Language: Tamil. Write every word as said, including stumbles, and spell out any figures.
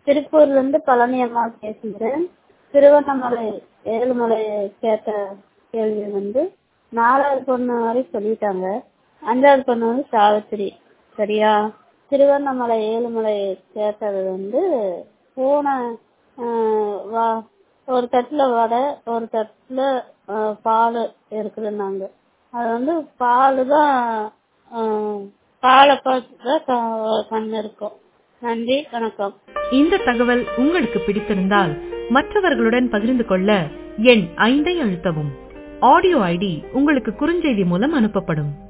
திருப்பூர்ல இருந்து பழனி அம்மா பேசுகிறேன். திருவண்ணாமலை ஏழுமலை கேட்ட கேள்வி வந்து நாலாவது பொண்ணு வரை சொல்லிட்டாங்க. அஞ்சாவது பொண்ணு வந்து சாவித்திரி. சரியா? திருவண்ணாமலை ஏழுமலை கேட்டது வந்து பூனை வா ஒரு தட்டுல வடை ஒரு தட்டுல பால் இருக்குதுன்னாங்க. அது வந்து பால் தான் பாலை பார்த்து தான் கண் இருக்கும். நன்றி, வணக்கம். இந்த தகவல் உங்களுக்கு பிடித்திருந்தால் மற்றவர்களுடன் பகிர்ந்து கொள்ள எண் ஐந்தை அழுத்தவும். ஆடியோ ஐடி உங்களுக்கு குறுஞ்செய்தி மூலம் அனுப்பப்படும்.